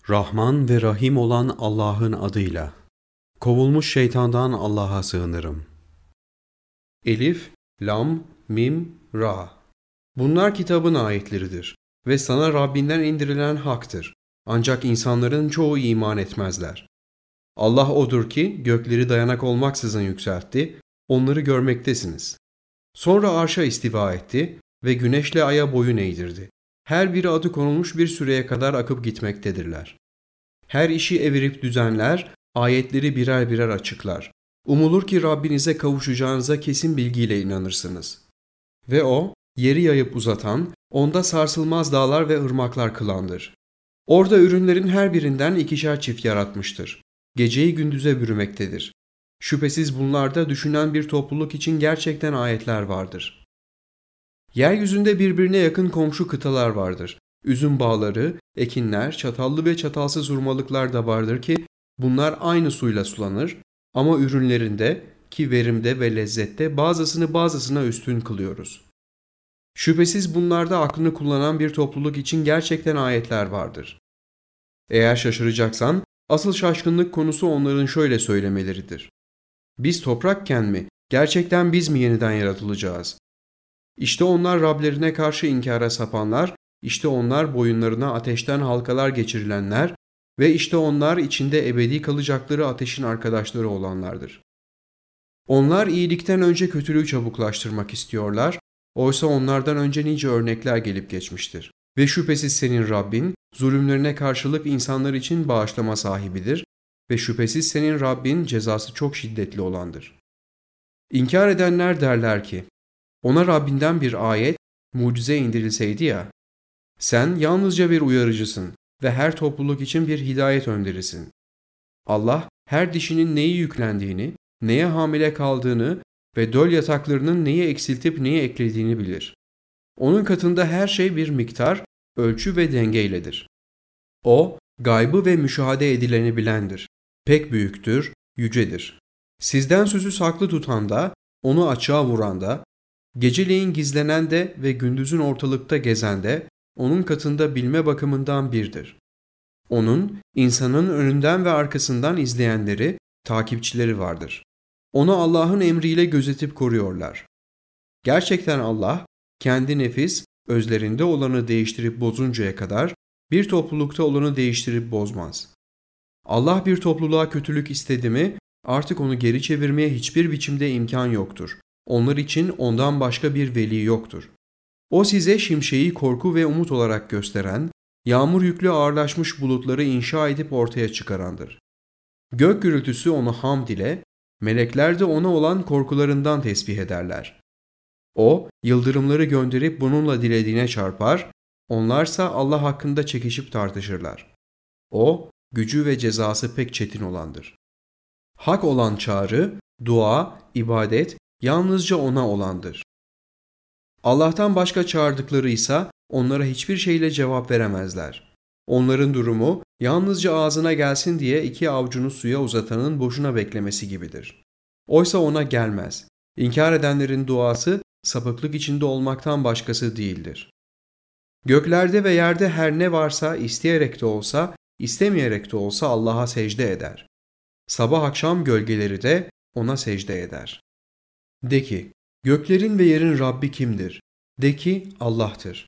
Rahman ve Rahim olan Allah'ın adıyla. Kovulmuş şeytandan Allah'a sığınırım. Elif, Lam, Mim, Ra. Bunlar kitabın ayetleridir ve sana Rabbinden indirilen haktır. Ancak insanların çoğu iman etmezler. Allah odur ki gökleri dayanak olmaksızın yükseltti, onları görmektesiniz. Sonra arşa istiva etti ve güneşle aya boyun eğdirdi. Her biri adı konulmuş bir süreye kadar akıp gitmektedirler. Her işi evirip düzenler, ayetleri birer birer açıklar. Umulur ki Rabbinize kavuşacağınıza kesin bilgiyle inanırsınız. Ve O, yeri yayıp uzatan, onda sarsılmaz dağlar ve ırmaklar kılandır. Orada ürünlerin her birinden ikişer çift yaratmıştır. Geceyi gündüze bürümektedir. Şüphesiz bunlarda düşünen bir topluluk için gerçekten ayetler vardır. Yeryüzünde birbirine yakın komşu kıtalar vardır. Üzüm bağları, ekinler, çatallı ve çatalsız hurmalıklar da vardır ki bunlar aynı suyla sulanır ama ürünlerinde ki verimde ve lezzette bazısını bazısına üstün kılıyoruz. Şüphesiz bunlarda aklını kullanan bir topluluk için gerçekten ayetler vardır. Eğer şaşıracaksan asıl şaşkınlık konusu onların şöyle söylemeleridir. Biz toprakken mi, gerçekten biz mi yeniden yaratılacağız? İşte onlar Rablerine karşı inkara sapanlar, işte onlar boyunlarına ateşten halkalar geçirilenler ve işte onlar içinde ebedi kalacakları ateşin arkadaşları olanlardır. Onlar iyilikten önce kötülüğü çabuklaştırmak istiyorlar, oysa onlardan önce nice örnekler gelip geçmiştir. Ve şüphesiz senin Rabbin, zulümlerine karşılık insanlar için bağışlama sahibidir ve şüphesiz senin Rabbin cezası çok şiddetli olandır. İnkar edenler derler ki, ona Rabbinden bir ayet, mucize indirilseydi ya, sen yalnızca bir uyarıcısın ve her topluluk için bir hidayet önderisin. Allah her dişinin neyi yüklendiğini, neye hamile kaldığını ve döl yataklarının neyi eksiltip neyi eklediğini bilir. Onun katında her şey bir miktar, ölçü ve dengeyledir. O, gaybı ve müşahede edileni bilendir. Pek büyüktür, yücedir. Sizden sözü saklı tutan da, onu açığa vuran da, geceleyin gizlenen de ve gündüzün ortalıkta gezen de, onun katında bilme bakımından birdir. Onun, insanın önünden ve arkasından izleyenleri, takipçileri vardır. Onu Allah'ın emriyle gözetip koruyorlar. Gerçekten Allah, kendi nefis, özlerinde olanı değiştirip bozuncaya kadar bir toplulukta olanı değiştirip bozmaz. Allah bir topluluğa kötülük istedi mi, artık onu geri çevirmeye hiçbir biçimde imkan yoktur. Onlar için ondan başka bir veli yoktur. O size şimşeği korku ve umut olarak gösteren, yağmur yüklü ağırlaşmış bulutları inşa edip ortaya çıkarandır. Gök gürültüsü onu hamd ile, melekler de ona olan korkularından tesbih ederler. O, yıldırımları gönderip bununla dilediğine çarpar, onlarsa Allah hakkında çekişip tartışırlar. O, gücü ve cezası pek çetin olandır. Hak olan çağrı, dua, ibadet yalnızca ona olandır. Allah'tan başka çağırdıkları ise onlara hiçbir şeyle cevap veremezler. Onların durumu yalnızca ağzına gelsin diye iki avucunu suya uzatanın boşuna beklemesi gibidir. Oysa ona gelmez. İnkar edenlerin duası sapıklık içinde olmaktan başkası değildir. Göklerde ve yerde her ne varsa isteyerek de olsa, istemeyerek de olsa Allah'a secde eder. Sabah akşam gölgeleri de ona secde eder. De ki, göklerin ve yerin Rabbi kimdir? De ki, Allah'tır.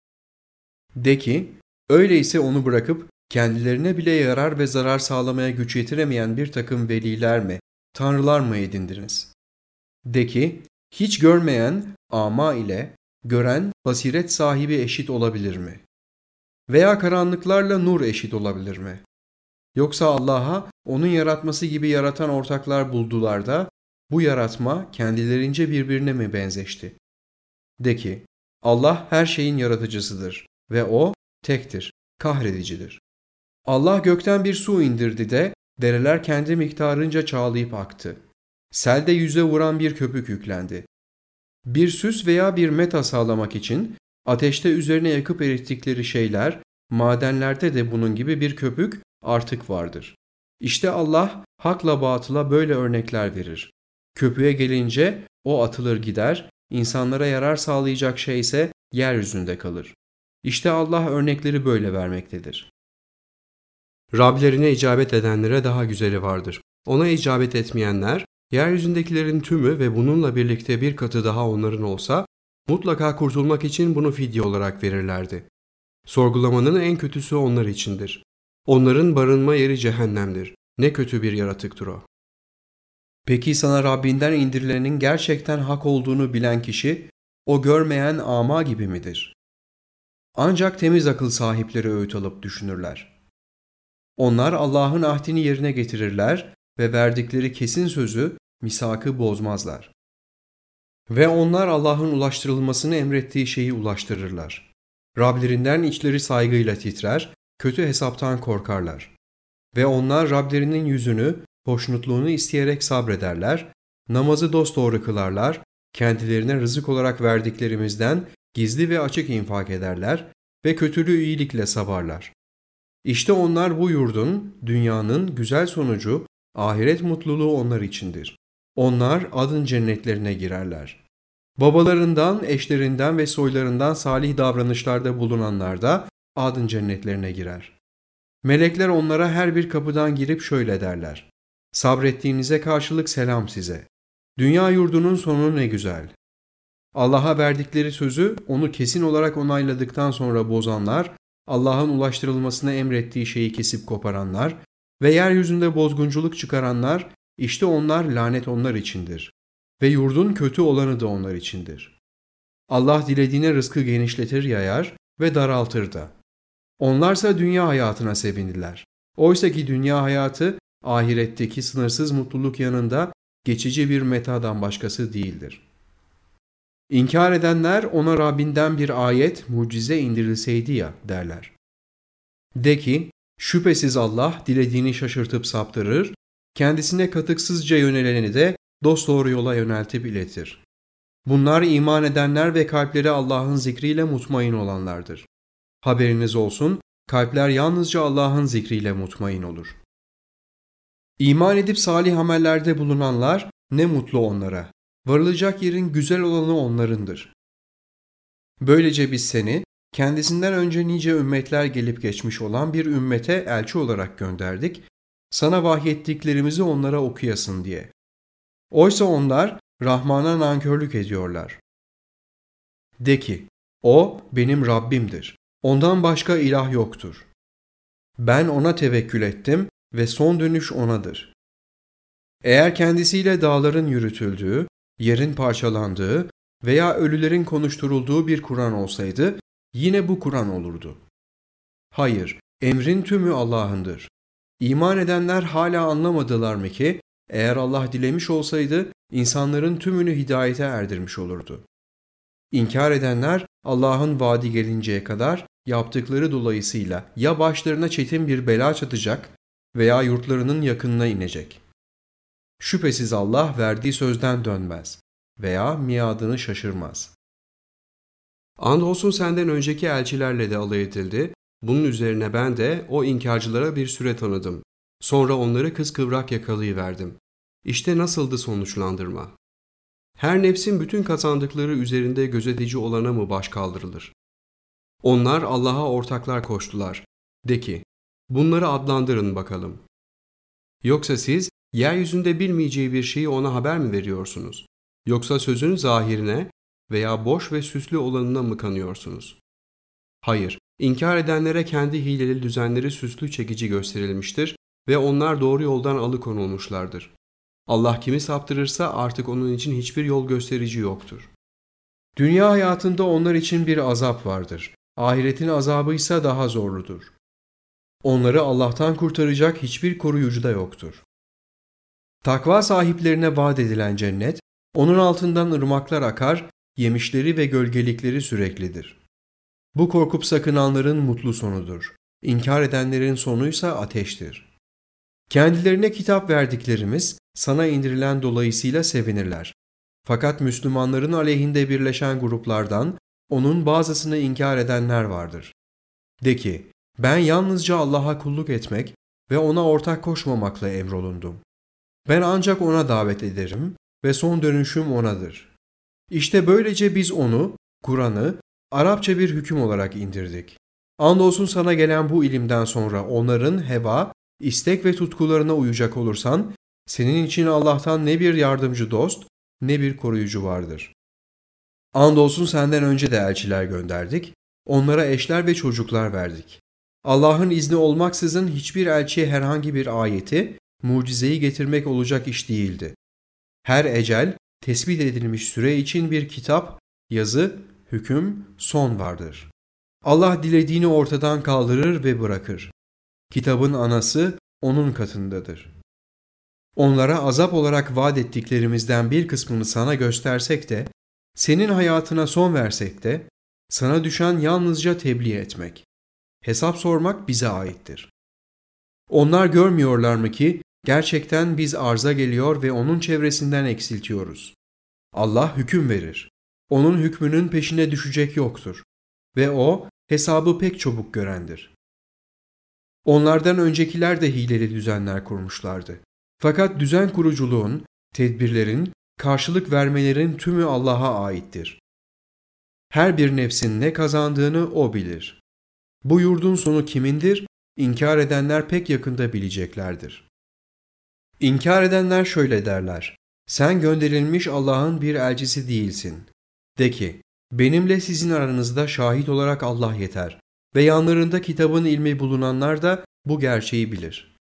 De ki, öyleyse onu bırakıp kendilerine bile yarar ve zarar sağlamaya güç yetiremeyen bir takım veliler mi, tanrılar mı edindiniz? De ki, hiç görmeyen ama ile gören basiret sahibi eşit olabilir mi? Veya karanlıklarla nur eşit olabilir mi? Yoksa Allah'a onun yaratması gibi yaratan ortaklar buldular da bu yaratma kendilerince birbirine mi benzeşti? De ki, Allah her şeyin yaratıcısıdır ve O tektir, kahredicidir. Allah gökten bir su indirdi de dereler kendi miktarınca çağlayıp aktı. Selde yüze vuran bir köpük yüklendi. Bir süs veya bir meta sağlamak için ateşte üzerine yakıp erittikleri şeyler, madenlerde de bunun gibi bir köpük artık vardır. İşte Allah hakla batıla böyle örnekler verir. Köpüğe gelince o atılır gider, insanlara yarar sağlayacak şey ise yeryüzünde kalır. İşte Allah örnekleri böyle vermektedir. Rablerine icabet edenlere daha güzeli vardır. Ona icabet etmeyenler, yeryüzündekilerin tümü ve bununla birlikte bir katı daha onların olsa, mutlaka kurtulmak için bunu fidye olarak verirlerdi. Sorgulamanın en kötüsü onlar içindir. Onların barınma yeri cehennemdir. Ne kötü bir yaratıktır o. Peki sana Rabbinden indirilenin gerçekten hak olduğunu bilen kişi, o görmeyen ama gibi midir? Ancak temiz akıl sahipleri öğüt alıp düşünürler. Onlar Allah'ın ahdini yerine getirirler ve verdikleri kesin sözü, misakı bozmazlar. Ve onlar Allah'ın ulaştırılmasını emrettiği şeyi ulaştırırlar. Rablerinden içleri saygıyla titrer, kötü hesaptan korkarlar. Ve onlar Rablerinin yüzünü, hoşnutluğunu isteyerek sabrederler, namazı dosdoğru kılarlar, kendilerine rızık olarak verdiklerimizden gizli ve açık infak ederler ve kötülüğü iyilikle savarlar. İşte onlar bu yurdun, dünyanın güzel sonucu, ahiret mutluluğu onlar içindir. Onlar adın cennetlerine girerler. Babalarından, eşlerinden ve soylarından salih davranışlarda bulunanlar da adın cennetlerine girer. Melekler onlara her bir kapıdan girip şöyle derler: sabrettiğinize karşılık selam size. Dünya yurdunun sonu ne güzel. Allah'a verdikleri sözü onu kesin olarak onayladıktan sonra bozanlar, Allah'ın ulaştırılmasına emrettiği şeyi kesip koparanlar ve yeryüzünde bozgunculuk çıkaranlar, işte onlar lanet onlar içindir. Ve yurdun kötü olanı da onlar içindir. Allah dilediğine rızkı genişletir yayar ve daraltır da. Onlarsa dünya hayatına sevindiler. Oysa ki dünya hayatı ahiretteki sınırsız mutluluk yanında geçici bir metadan başkası değildir. İnkar edenler ona Rabbinden bir ayet, mucize indirilseydi ya derler. De ki, şüphesiz Allah dilediğini şaşırtıp saptırır, kendisine katıksızca yöneleni de dosdoğru yola yöneltip iletir. Bunlar iman edenler ve kalpleri Allah'ın zikriyle mutmain olanlardır. Haberiniz olsun, kalpler yalnızca Allah'ın zikriyle mutmain olur. İman edip salih amellerde bulunanlar ne mutlu onlara. Varılacak yerin güzel olanı onlarındır. Böylece biz seni, kendisinden önce nice ümmetler gelip geçmiş olan bir ümmete elçi olarak gönderdik, sana vahyettiklerimizi onlara okuyasın diye. Oysa onlar Rahman'a nankörlük ediyorlar. De ki, o benim Rabbimdir. Ondan başka ilah yoktur. Ben ona tevekkül ettim ve son dönüş onadır. Eğer kendisiyle dağların yürütüldüğü, yerin parçalandığı veya ölülerin konuşturulduğu bir Kur'an olsaydı, yine bu Kur'an olurdu. Hayır, emrin tümü Allah'ındır. İman edenler hala anlamadılar mı ki, eğer Allah dilemiş olsaydı, insanların tümünü hidayete erdirmiş olurdu. İnkar edenler, Allah'ın vaadi gelinceye kadar yaptıkları dolayısıyla ya başlarına çetin bir bela çatacak veya yurtlarının yakınına inecek. Şüphesiz Allah verdiği sözden dönmez veya miadını şaşırmaz. Andolsun senden önceki elçilerle de alay edildi. Bunun üzerine ben de o inkarcılara bir süre tanıdım. Sonra onları kıskıvrak yakalayıverdim. İşte nasıldı sonuçlandırma. Her nefsin bütün kazandıkları üzerinde gözetici olana mı baş kaldırılır? Onlar Allah'a ortaklar koştular. De ki, bunları adlandırın bakalım. Yoksa siz yeryüzünde bilmeyeceği bir şeyi ona haber mi veriyorsunuz? Yoksa sözün zahirine veya boş ve süslü olanına mı kanıyorsunuz? Hayır, inkar edenlere kendi hileli düzenleri süslü çekici gösterilmiştir ve onlar doğru yoldan alıkonulmuşlardır. Allah kimi saptırırsa artık onun için hiçbir yol gösterici yoktur. Dünya hayatında onlar için bir azap vardır. Ahiretin azabı ise daha zorludur. Onları Allah'tan kurtaracak hiçbir koruyucu da yoktur. Takva sahiplerine vaat edilen cennet, onun altından ırmaklar akar, yemişleri ve gölgelikleri süreklidir. Bu korkup sakınanların mutlu sonudur. İnkar edenlerin sonuysa ateştir. Kendilerine kitap verdiklerimiz sana indirilen dolayısıyla sevinirler. Fakat Müslümanların aleyhinde birleşen gruplardan onun bazısını inkar edenler vardır. De ki, ben yalnızca Allah'a kulluk etmek ve ona ortak koşmamakla emrolundum. Ben ancak ona davet ederim ve son dönüşüm onadır. İşte böylece biz onu, Kur'an'ı, Arapça bir hüküm olarak indirdik. Andolsun sana gelen bu ilimden sonra onların heva, istek ve tutkularına uyacak olursan, senin için Allah'tan ne bir yardımcı dost, ne bir koruyucu vardır. Andolsun senden önce de elçiler gönderdik, onlara eşler ve çocuklar verdik. Allah'ın izni olmaksızın hiçbir elçiye herhangi bir ayeti, mucizeyi getirmek olacak iş değildi. Her ecel, tespit edilmiş süre için bir kitap, yazı, hüküm, son vardır. Allah dilediğini ortadan kaldırır ve bırakır. Kitabın anası onun katındadır. Onlara azap olarak vaat ettiklerimizden bir kısmını sana göstersek de, senin hayatına son versek de, sana düşen yalnızca tebliğ etmek. Hesap sormak bize aittir. Onlar görmüyorlar mı ki gerçekten biz arza geliyor ve onun çevresinden eksiltiyoruz. Allah hüküm verir. Onun hükmünün peşine düşecek yoktur. Ve o hesabı pek çabuk görendir. Onlardan öncekiler de hileli düzenler kurmuşlardı. Fakat düzen kuruculuğun, tedbirlerin, karşılık vermelerin tümü Allah'a aittir. Her bir nefsin ne kazandığını O bilir. Bu yurdun sonu kimindir? İnkar edenler pek yakında bileceklerdir. İnkar edenler şöyle derler: sen gönderilmiş Allah'ın bir elçisi değilsin. De ki, benimle sizin aranızda şahit olarak Allah yeter ve yanlarında kitabın ilmi bulunanlar da bu gerçeği bilir.